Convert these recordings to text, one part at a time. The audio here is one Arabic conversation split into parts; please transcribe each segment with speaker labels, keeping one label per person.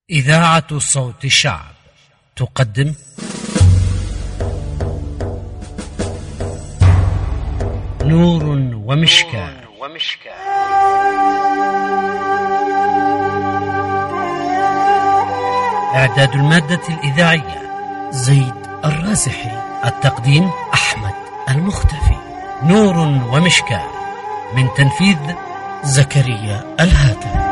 Speaker 1: إذاعة صوت الشعب تقدم نور ومشكاة. إعداد المادة الإذاعية زيد الرازحي، التقديم أحمد المختفي. نور ومشكاة من تنفيذ زكريا الهاتف.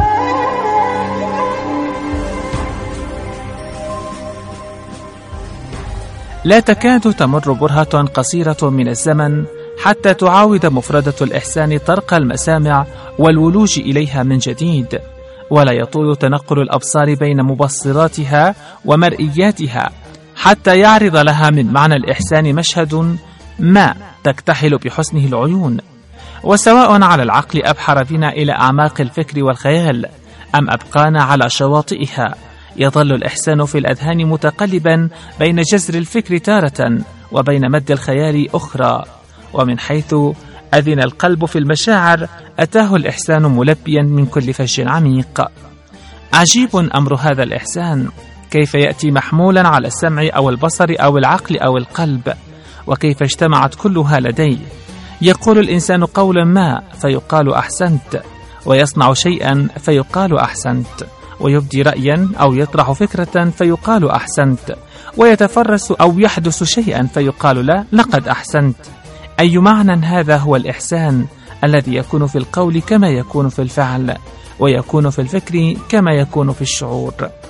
Speaker 2: لا تكاد تمر برهة قصيرة من الزمن حتى تعاود مفردة الإحسان طرق المسامع والولوج إليها من جديد، ولا يطول تنقل الأبصار بين مبصراتها ومرئياتها حتى يعرض لها من معنى الإحسان مشهد ما تكتحل بحسنه العيون. وسواء على العقل أبحر بنا إلى أعماق الفكر والخيال أم أبقانا على شواطئها، يظل الإحسان في الأذهان متقلبا بين جزر الفكر تارة وبين مد الخيال أخرى. ومن حيث أذن القلب في المشاعر أتاه الإحسان ملبيا من كل فج عميق. عجيب أمر هذا الإحسان، كيف يأتي محمولا على السمع أو البصر أو العقل أو القلب، وكيف اجتمعت كلها لديه. يقول الإنسان قولا ما فيقال أحسنت، ويصنع شيئا فيقال أحسنت، ويبدي رأيا أو يطرح فكرة فيقال أحسنت، ويتفرس أو يحدث شيئا فيقال لا لقد أحسنت. أي معنى هذا هو الإحسان الذي يكون في القول كما يكون في الفعل، ويكون في الفكر كما يكون في الشعور.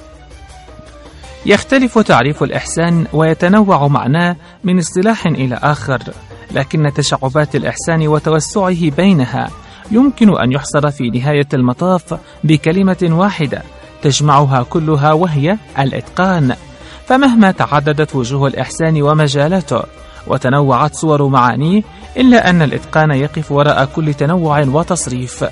Speaker 2: يختلف تعريف الإحسان ويتنوع معناه من اصطلاح إلى آخر، لكن تشعبات الإحسان وتوسعه بينها يمكن أن يحصر في نهاية المطاف بكلمة واحدة تجمعها كلها، وهي الإتقان. فمهما تعددت وجوه الإحسان ومجالاته وتنوعت صور معانيه، إلا أن الإتقان يقف وراء كل تنوع وتصريف.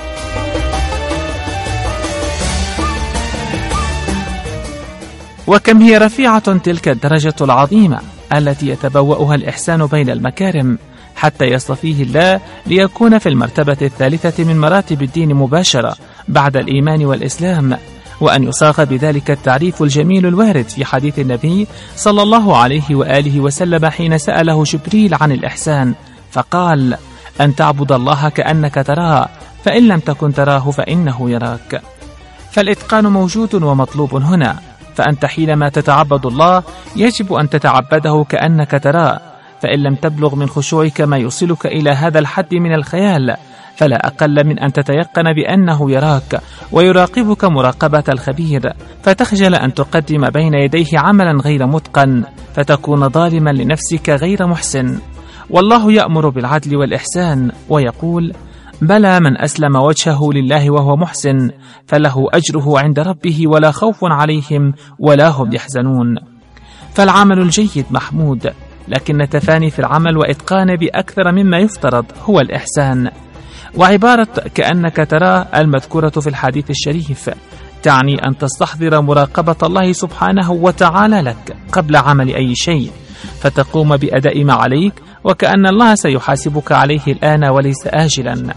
Speaker 2: وكم هي رفيعة تلك الدرجة العظيمة التي يتبوأها الإحسان بين المكارم، حتى يصطفيه الله ليكون في المرتبة الثالثة من مراتب الدين مباشرة بعد الإيمان والإسلام، وأن يصاغ بذلك التعريف الجميل الوارد في حديث النبي صلى الله عليه وآله وسلم حين سأله جبريل عن الإحسان فقال: أن تعبد الله كأنك تراه، فإن لم تكن تراه فإنه يراك. فالإتقان موجود ومطلوب هنا، فأنت حينما تتعبد الله يجب أن تتعبده كأنك تراه، فإن لم تبلغ من خشوعك ما يوصلك إلى هذا الحد من الخيال، فلا أقل من أن تتيقن بأنه يراك ويراقبك مراقبة الخبير، فتخجل أن تقدم بين يديه عملا غير متقن، فتكون ظالما لنفسك غير محسن. والله يأمر بالعدل والإحسان ويقول: بلى من أسلم وجهه لله وهو محسن فله أجره عند ربه ولا خوف عليهم ولا هم يحزنون. فالعمل الجيد محمود، لكن التفاني في العمل وإتقان بأكثر مما يفترض هو الإحسان. وعبارة كأنك تراه المذكورة في الحديث الشريف تعني أن تستحضر مراقبة الله سبحانه وتعالى لك قبل عمل أي شيء، فتقوم بأداء ما عليك وكأن الله سيحاسبك عليه الآن وليس آجلا.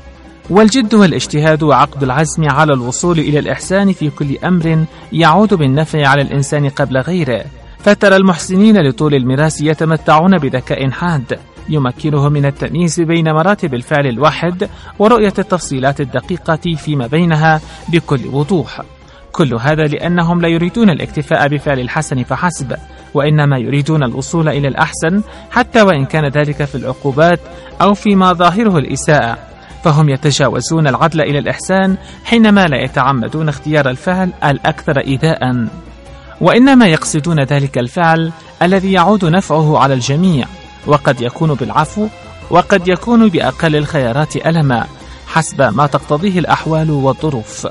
Speaker 2: والجد والاجتهاد وعقد العزم على الوصول إلى الإحسان في كل أمر يعود بالنفع على الإنسان قبل غيره. فترى المحسنين لطول المراس يتمتعون بذكاء حاد يمكنهم من التمييز بين مراتب الفعل الواحد ورؤية التفصيلات الدقيقة فيما بينها بكل وضوح. كل هذا لأنهم لا يريدون الاكتفاء بفعل الحسن فحسب، وإنما يريدون الوصول إلى الأحسن حتى وإن كان ذلك في العقوبات أو فيما ظاهره الإساءة. فهم يتجاوزون العدل إلى الإحسان حينما لا يتعمدون اختيار الفعل الأكثر إيذاء، وإنما يقصدون ذلك الفعل الذي يعود نفعه على الجميع، وقد يكون بالعفو وقد يكون بأقل الخيارات ألما حسب ما تقتضيه الأحوال والظروف.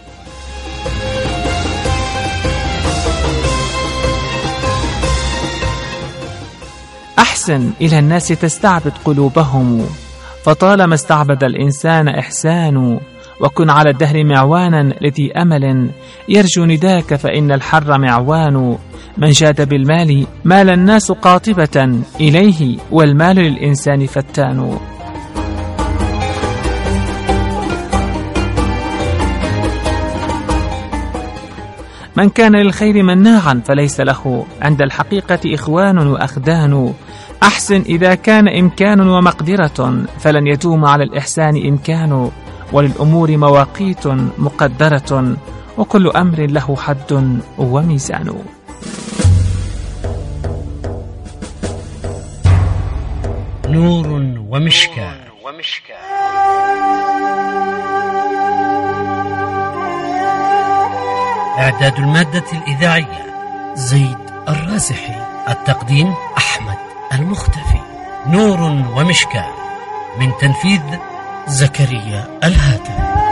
Speaker 2: أحسن إلى الناس تستعبد قلوبهم، فطالما استعبد الإنسان إحسان، وكن على الدهر معوانا لذي أمل يرجو نداك فإن الحر معوان. من جاد بالمال مال الناس قاطبة إليه، والمال للإنسان فتان. من كان للخير مناعا فليس له عند الحقيقة إخوان وأخدان. أحسن إذا كان إمكان ومقدرة، فلن يدوم على الإحسان إمكان. وللأمور مواقيت مقدرة، وكل أمر له حد وميزان.
Speaker 1: نور ومشكاة. إعداد المادة الإذاعية زيد الراسحي. التقديم أحمد المختفي. نور ومشكاة من تنفيذ زكريا الهاتف.